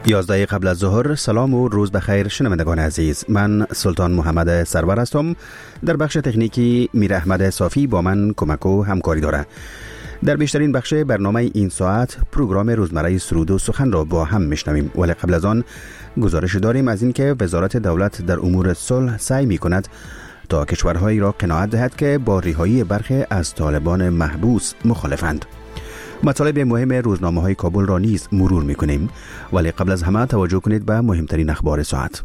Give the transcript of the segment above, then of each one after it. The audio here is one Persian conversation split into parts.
11 قبل از ظهر. سلام و روز بخیر شنوندگان عزیز. من سلطان محمد سرور هستم. در بخش تکنیکی میر احمد صافی با من کمک و همکاری داره. در بیشترین بخش برنامه این ساعت پروگرام روزمره سرود و سخن را با هم میشنویم، ولی قبل از آن گزارش داریم از اینکه وزارت دولت در امور صلح سعی میکند تا کشورهایی را قناعت دهد که با رهایی برخی از طالبان محبوس مخالفند. مطالب مهم روزنامه‌های کابل را نیز مرور می‌کنیم، ولی قبل از همه توجه کنید به مهمترین اخبار ساعت.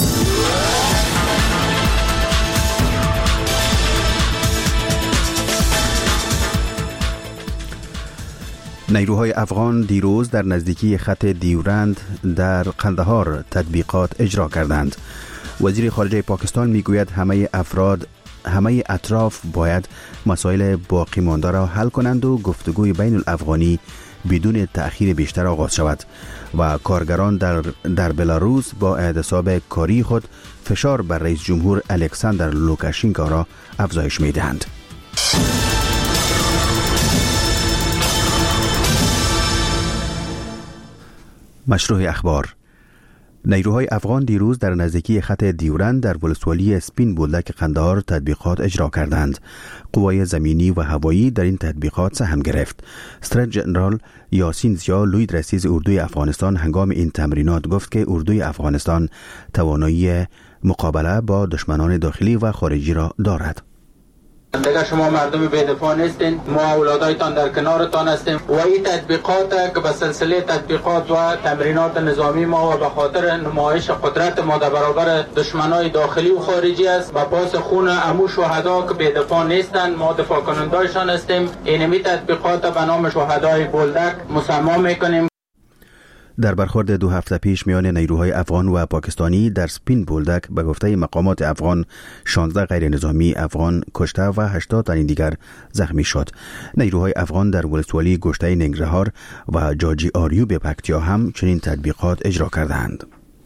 نیروهای افغان دیروز در نزدیکی خط دیورند در قندهار تطبیقات اجرا کردند. وزیر خارجه پاکستان میگوید همه اطراف باید مسائل باقی مانده را حل کنند و گفتگوی بین الافغانی بدون تأخیر بیشتر آغاز شود و کارگران در بلاروس با اعتصاب کاری خود فشار بر رئیس جمهور الکساندر لوکاشنکو را افزایش می دهند. مشروع اخبار. نیروهای افغان دیروز در نزدیکی خط دیورند در ولسوالی سپین بولدک قندهار تطبیقات اجرا کردند. قوای زمینی و هوایی در این تطبیقات سهم گرفت. سترت جنرال یاسین زیا لوید رئیس اردوی افغانستان هنگام این تمرینات گفت که اردوی افغانستان توانایی مقابله با دشمنان داخلی و خارجی را دارد. دیگه شما مردم بی‌دفاع نیستین، ما اولادایتان در کنارتان هستیم و این تطبیقات که به سلسله تطبیقات و تمرینات نظامی ما و به خاطر نمایش قدرت ما در برابر دشمنای داخلی و خارجی است و پاس خون عمو شهدا که بی‌دفاع نیستن ما دفاع کنندایشان هستیم. اینمی تطبیقات به نام شهدای بولدک مسما میکنیم. در برخورد 2 هفته پیش میان نیروهای افغان و پاکستانی در سپین بولدک به گفته مقامات افغان 16 غیر نظامی افغان کشته و 80 تن دیگر زخمی شد. نیروهای افغان در ولسوالی گشته ننگرهار و جاجی آریو به پکتیا هم چنین تطبیقات اجرا کردند.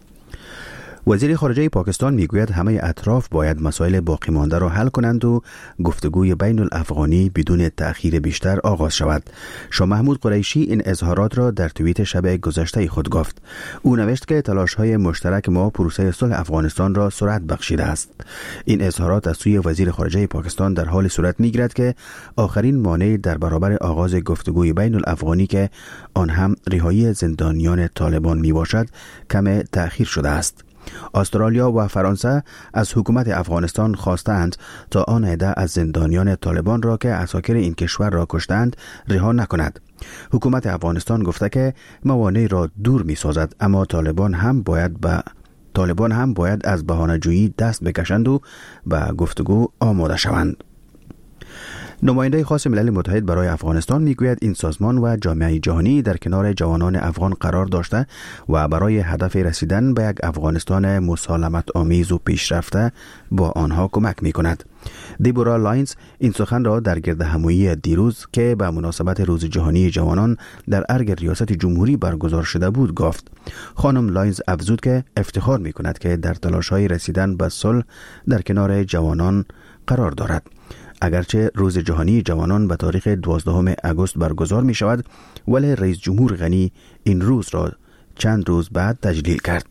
وزیر خارجه پاکستان میگوید همه اطراف باید مسائل باقی مانده را حل کنند و گفتگوی بین الافغانی بدون تأخیر بیشتر آغاز شود. شاه محمود قریشی این اظهارات را در توییت شب گذشته خود گفت. او نوشت که تلاش‌های مشترک ما پروسه صلح افغانستان را سرعت بخشیده است. این اظهارات از سوی وزیر خارجه پاکستان در حال صورت میگیرد که آخرین مانع در برابر آغاز گفتگوی بین الافغانی که آن هم رهایی زندانیان طالبان میباشد کم تأخیر شده است. استرالیا و فرانسه از حکومت افغانستان خواستند تا آن عده از زندانیان طالبان را که اساکر این کشور را کشتند رها نکند. حکومت افغانستان گفته که موانع را دور می سازد، اما طالبان هم باید از بهانه‌جویی دست بکشند و به گفتگو آماده شوند. نماینده خاص ملل متحد برای افغانستان میگوید این سازمان و جامعه جهانی در کنار جوانان افغان قرار داشته و برای هدف رسیدن به یک افغانستان مسالمت آمیز و پیشرفته با آنها کمک میکند. دیبورا لاینز این سخن را در گردهمایی دیروز که به مناسبت روز جهانی جوانان در ارگ ریاست جمهوری برگزار شده بود گفت. خانم لاینز افزود که افتخار میکند که در تلاش‌های رسیدن به صلح در کنار جوانان قرار دارد. اگرچه روز جهانی جوانان به تاریخ 12 اگست برگزار می شود، ولی رئیس جمهور غنی این روز را چند روز بعد تجلیل کرد.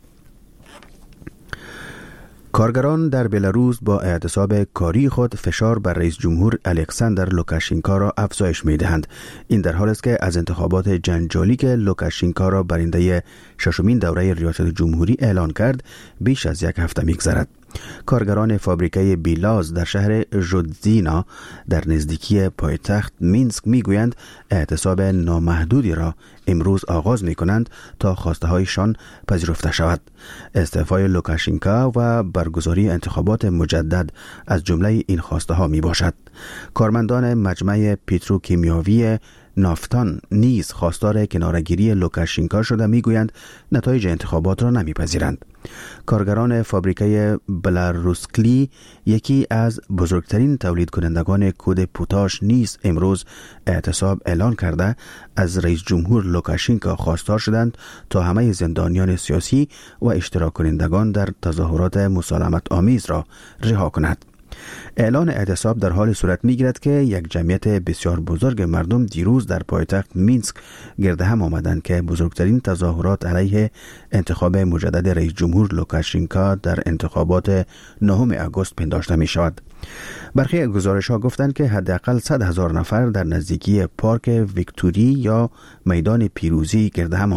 کارگران در بلاروس با اعتصاب کاری خود فشار بر رئیس جمهور الکساندر لوکاشنکو را افزایش می دهند. این در حالی است که از انتخابات جنجالی که لوکاشنکو را برنده ششمین دوره ریاست جمهوری اعلان کرد بیش از یک هفته می‌گذرد. کارگران فابریکه بیلاز در شهر ژودزینا در نزدیکی پایتخت مینسک میگویند اعتصاب نامحدودی را امروز آغاز میکنند تا خواسته هایشان پذیرفته شود. استعفای لوکاشنکو و برگزاری انتخابات مجدد از جمله این خواسته ها می باشد. کارمندان مجمع پتروکیمیاوی نافتان نیز خواستار کناره‌گیری لوکاشنکو شده میگویند نتایج انتخابات را نمیپذیرند. کارگران فابریکه بلاروسکلی یکی از بزرگترین تولید کنندگان کود پوتاش نیز امروز اعتصاب اعلان کرده از رئیس جمهور لوکاشنکو خواستار شدند تا همه زندانیان سیاسی و اشتراک کنندگان در تظاهرات مسالمت آمیز را رها کند. اعلان اعتصاب در حال صورت می‌گیرد که یک جمعیت بسیار بزرگ مردم دیروز در پایتخت مینسک گرد هم آمدند که بزرگترین تظاهرات علیه انتخاب مجدد رئیس جمهور لوکاشنکا در انتخابات 9 آگوست پنداشته می‌شود. برخی گزارش‌ها گفتند که حداقل 100,000 نفر در نزدیکی پارک ویکتوری یا میدان پیروزی گرد هم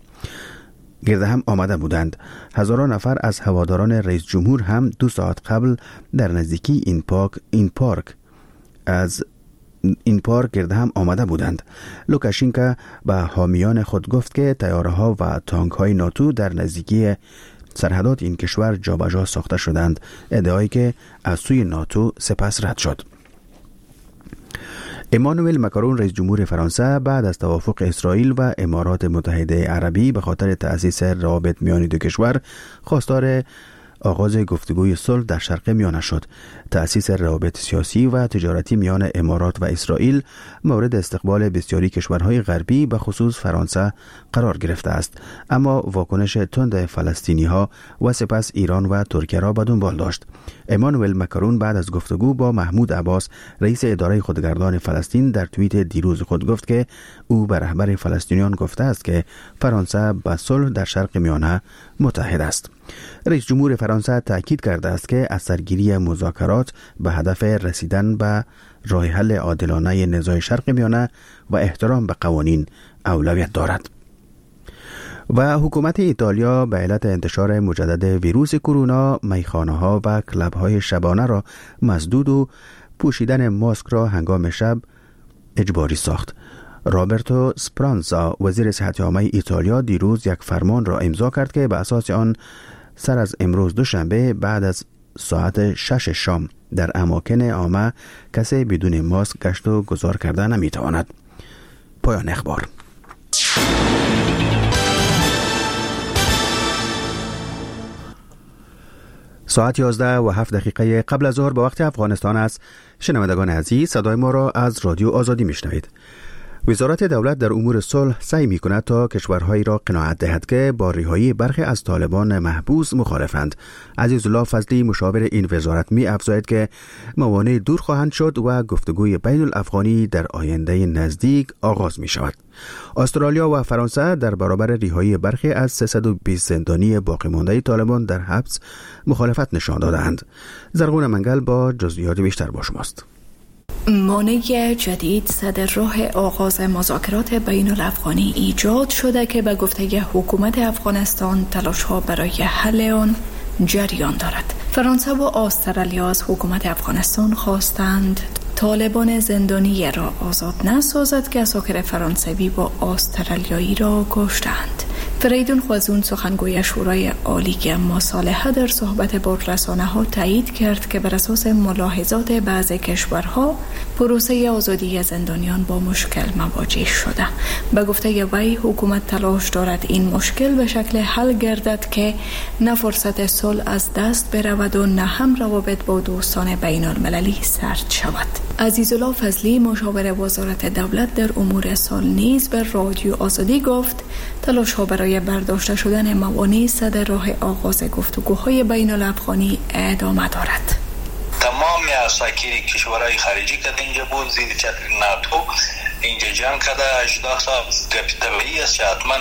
آمده بودند. هزاران نفر از هواداران رئیس جمهور هم 2 ساعت قبل در نزدیکی این پارک گرد هم آمده بودند. لوکاشنکا به حامیان خود گفت که طیاره‌ها و تانک‌های ناتو در نزدیکی سرحدات این کشور جابجا ساخته شدند، ادعایی که از سوی ناتو سپس رد شد. امانوئل ماکرون رئیس جمهور فرانسه بعد از توافق اسرائیل و امارات متحده عربی به خاطر تأسیس روابط میان دو کشور خواستار آغاز گفتگوی صلح در شرق میانه شد. تأسیس روابط سیاسی و تجارتی میان امارات و اسرائیل مورد استقبال بسیاری کشورهای غربی به خصوص فرانسه قرار گرفته است، اما واکنش تند فلسطینی‌ها و سپس ایران و ترکیه را به دنبال داشت. امانوئل ماکرون بعد از گفتگو با محمود عباس رئیس اداره خودگردان فلسطین در توییت دیروز خود گفت که او به رهبر فلسطینیان گفته است که فرانسه به صلح در شرق میانه متحد است. رئیس جمهور فرانسه تاکید کرده است که از سرگیری مذاکرات به هدف رسیدن به راه حل عادلانه نزاع شرق میانه و احترام به قوانین اولویت دارد. و حکومت ایتالیا به علت انتشار مجدد ویروس کرونا میخانه‌ها و کلب‌های شبانه را مسدود و پوشیدن ماسک را هنگام شب اجباری ساخت. رابرتو سپرانزا وزیر صحت عامه ایتالیا دیروز یک فرمان را امضا کرد که به اساس آن سر از امروز دوشنبه بعد از ساعت 6 شام در اماکن عامه کسی بدون ماسک گشت و گذار کرده نمیتواند. پایان اخبار. ساعت 11:07 قبل از ظهر به وقت افغانستان است. شنوندگان عزیز، صدای ما را از رادیو آزادی میشنوید. وزارت دولت در امور صلح سعی می‌کند تا کشورهایی را قناعت دهد که با رهایی برخی از طالبان محبوس مخالفند. عزیزالله فضلی مشاور این وزارت می‌افزاید که موانع دور خواهند شد و گفتگوی بین الافغانی در آینده نزدیک آغاز می‌شود. استرالیا و فرانسه در برابر رهایی برخی از 320 زندانی باقی مانده طالبان در حبس مخالفت نشان دادند. زرغون منگل با جزئیات بیشتر با شماست. مانع جدید صدر راه آغاز مذاکرات بین الافغانی ایجاد شده که به گفته حکومت افغانستان تلاش‌ها برای حل آن جریان دارد. فرانسه و استرالیا از حکومت افغانستان خواستند طالبان زندانی را آزاد نسازد که اساکر فرانسوی با استرالیایی را کشتند. فریدون خوازون سخنگوی شورای عالی مصالحه در صحبت با رسانه‌ها تایید کرد که بر اساس ملاحظات بعض کشورها پروسه آزادی زندانیان با مشکل مواجه شده. به گفته وی حکومت تلاش دارد این مشکل به شکل حل گردد که نه فرصت صلح از دست برود و نه هم روابط با دوستان بین المللی سرد شود. عزیزالله فضلی مشاور وزارت دولت در امور صلح نیز به رادیو آزادی گفت تلاش‌ها برای برداشته شدن موانع صدر راه آغاز گفتگوهای بین الافغانی ادامه دارد. تمام اساکیر کشورهای خارجی که اینجا بود زیر چتر ناتو اینجا جنگ کرده 18 سال طبیعی است که حتما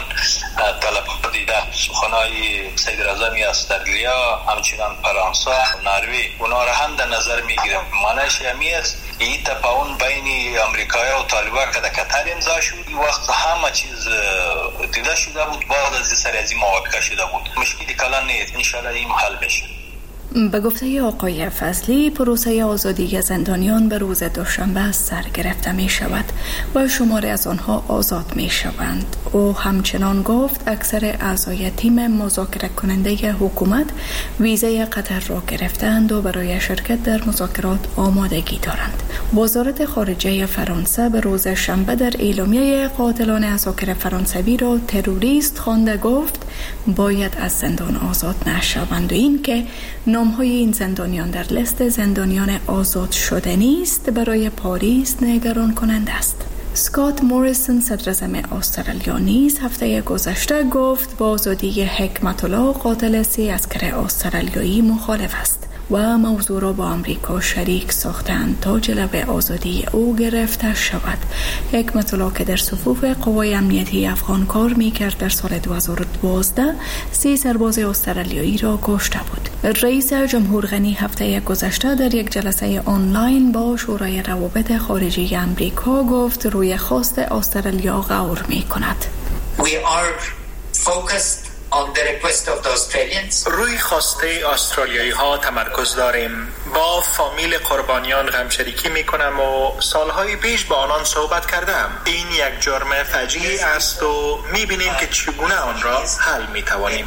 طلب دیده سخنهای سید رضایی استرالیا همچنان فرانسه نروژ اونا را هم در نظر میگیرم. معنیش همی است این تفاهم بین امریکایی و طالبان که در قطر امضا شد این وقت همه چیز دیده شده بود، بعد از سرازی موافقه شده بود. مشکلی کلان نیست، انشالله این حل بشه. به گفته آقای فضلی پروسه آزادی زندانیان به روز دوشنبه سر گرفته می شود و شماری از آنها آزاد می شوند. او همچنان گفت اکثر اعضای تیم مذاکره کننده حکومت ویزه قطر را گرفتند و برای شرکت در مذاکرات آمادگی دارند. وزارت خارجه فرانسه به روز شنبه در اعلامیه قاتلان اساکر فرانسوی را تروریست خوانده گفت باید از زندان آزاد نشوند و این که نام‌های این زندانیان در لیست زندانیان آزاد شده نیست برای پاریس نگران کننده است. اسکات موریسون صدراعظم استرالیا نیز هفته گذشته گفت با آزادی حکمت الله قاتل 3 عسکر استرالیایی مخالف است. و موضوع را با آمریکا شریک ساختند تا جلوه آزادی او گرفته شود. حکمت الله که در صفوف قوای امنیتی افغان کار میکرد در سال 2012 3 سرباز استرالیایی را کشته بود. رئیس جمهور غنی هفته گذشته در یک جلسه آنلاین با شورای روابط خارجی امریکا گفت روی خواست استرالیا غور میکند. روی خواسته استرالیایی ها تمرکز داریم. با فامیل قربانیان غمشریکی می کنم و سالهای پیش با آنان صحبت کردم. این یک جرم فجیع است و می بینیم که چگونه آن را حل می توانیم.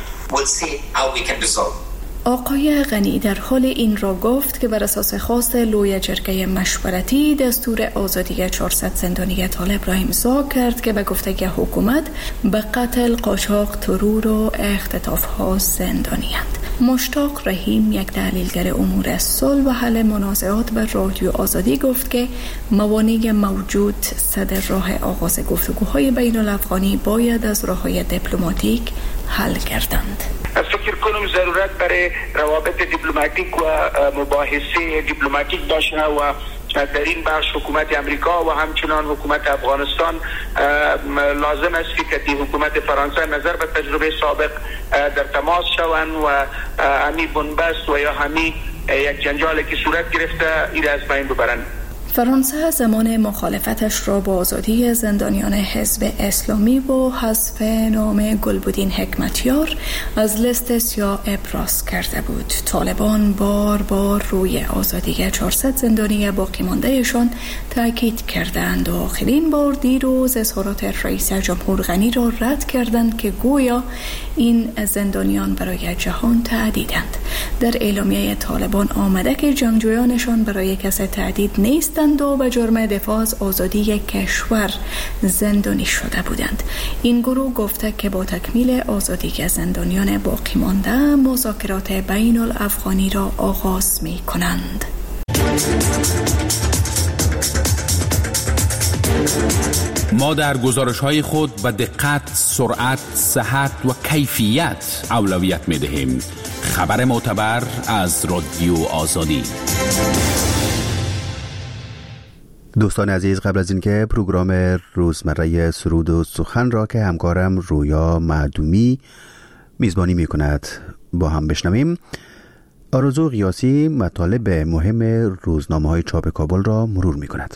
آقای غنی در حال این را گفت که بر اساس خواست لوی جرگه مشورتی دستور آزادی 400 زندانی طالب را امضا کرد که به گفته حکومت به قتل، قاچاق، ترور و اختطاف‌ها زندانی‌اند. مشتاق رحیم، یک تحلیلگر امور صلح و حل منازعات به رادیو آزادی گفت که موانع موجود صدر راه آغاز گفتگوهای بین الافغانی باید از راه‌های دیپلماتیک حل گردند. فکر کنم ضرورت برای روابط دیپلماتیک و مباحثه دیپلماتیک باشه و در این بخش حکومت امریکا و همچنان حکومت افغانستان لازم است که حکومت فرانسه نظر به تجربه سابق در تماس شوند و همی بنبست و یا همی یک جنجالی که صورت گرفته این از بین ببرند. فرانسه زمان مخالفتش را با آزادی زندانیان حزب اسلامی با حذف نام گلبدین حکمتیار از لیست سیاه ابراز کرده بود. طالبان بار بار روی آزادی 400 زندانی باقی ماندهشان تاکید کردند و آخرین بار دیروز اظهارات رئیس جمهور غنی را رد کردند که گویا این زندانیان برای جهان تهدیدند. در اعلامیه طالبان آمده که جنگجویانشان برای کسی تهدید نیستند و به جرم دفاع از آزادی کشور زندانی شده بودند. این گروه گفته که با تکمیل آزادی زندانیان باقی مانده مذاکرات بین الافغانی را آغاز می کنند. ما در گزارش‌های خود به دقت، سرعت، صحت و کیفیت اولویت می‌دهیم. خبر معتبر از رادیو آزادی. دوستان عزیز، قبل از اینکه پروگرام روزمره سرود و سخن را که همکارم رویا معدومی میزبانی میکند با هم بشنویم، آرزو قیاسی مطالب مهم روزنامه‌های چاپ کابل را مرور میکند.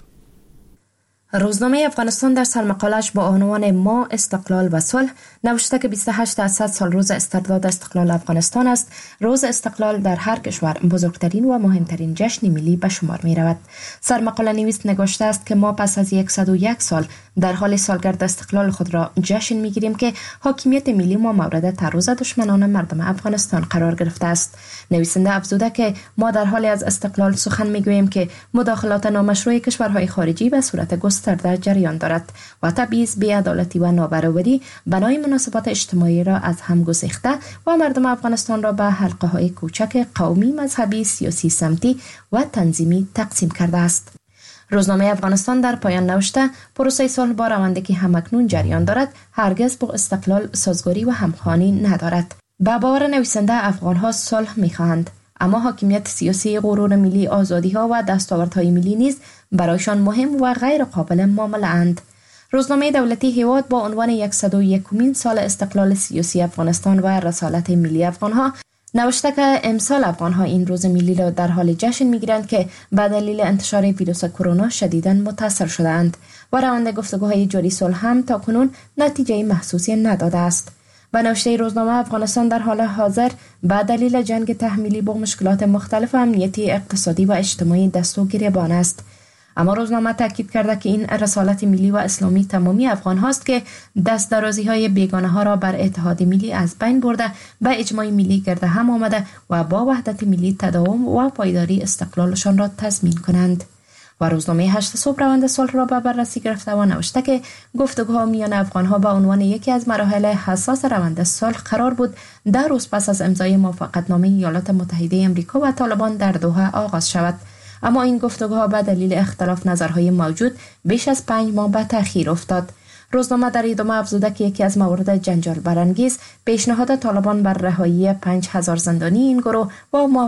روزنامه افغانستان در سرمقاله‌اش با عنوان ما استقلال و صلح نوشته که 28 از 100 سال روز استرداد استقلال افغانستان است. روز استقلال در هر کشور بزرگترین و مهمترین جشن ملی به شمار می رود. سرمقاله نویس نگاشته است که ما پس از 101 سال در حال سالگرد استقلال خود را جشن می گیریم که حاکمیت ملی ما مورد تعرض دشمنان مردم افغانستان قرار گرفته است. نویسنده افزوده که ما در حال از استقلال سخن می گوییم که مداخلات نامشروع کشورهای خارجی به صورت گسترده جریان دارد و تبعیض، بی‌عدالتی و نابرابری بنای مناسبات اجتماعی را از هم گسیخته و مردم افغانستان را به حلقه‌های کوچک قومی، مذهبی، سیاسی، سمتی و تنظیمی تقسیم کرده است. روزنامه افغانستان در پایان نوشته پروسه صلح با روندی که همکنون جریان دارد هرگز با استقلال سازگاری و همخوانی ندارد. با باور نویسنده افغان‌ها صلح می‌خواهند، اما حاکمیت سیاسی، غرور ملی، آزادی‌ها و دستاوردهای ملی نیز برایشان مهم و غیر قابل معامله اند. روزنامه دولتی هیواد با عنوان 101مین سال استقلال سیاسی افغانستان و رسالت ملی افغان‌ها نوشته که امسال افغان‌ها این روز ملی را در حال جشن می‌گیرند که به دلیل انتشار ویروس کرونا شدیداً متاثر شده‌اند و روند گفتگوهای جاری صلح هم تاکنون نتیجه محسوسی نداده است. و نوشته روزنامه افغانستان در حال حاضر به دلیل جنگ تحمیلی با مشکلات مختلف امنیتی، اقتصادی و اجتماعی دست و گریبان است. اما روزنامه تاکید کرده که این رسالت ملی و اسلامی تمامی افغان هاست که دست درازی های بیگانه ها را بر اتحاد ملی از بین برده، به اجماع ملی گرد هم آمده و با وحدت ملی تداوم و پایداری استقلالشان را تضمین کنند. و روزنامه 8 صبح روند صلح را به بررسی گرفته و نوشته که گفتگوها میان افغان‌ها به عنوان یکی از مراحل حساس روند صلح قرار بود در روز پس از امضای موافقتنامه ایالات متحده آمریکا و طالبان در دوحه آغاز شود. اما این گفتگوها به دلیل اختلاف نظرهای موجود بیش از 5 ماه به تأخیر افتاد. روزنامه در ادامه افزوده که یکی از موارد جنجال برانگیز پیشنهاد طالبان بر رهایی 5000 زندانی این گروه و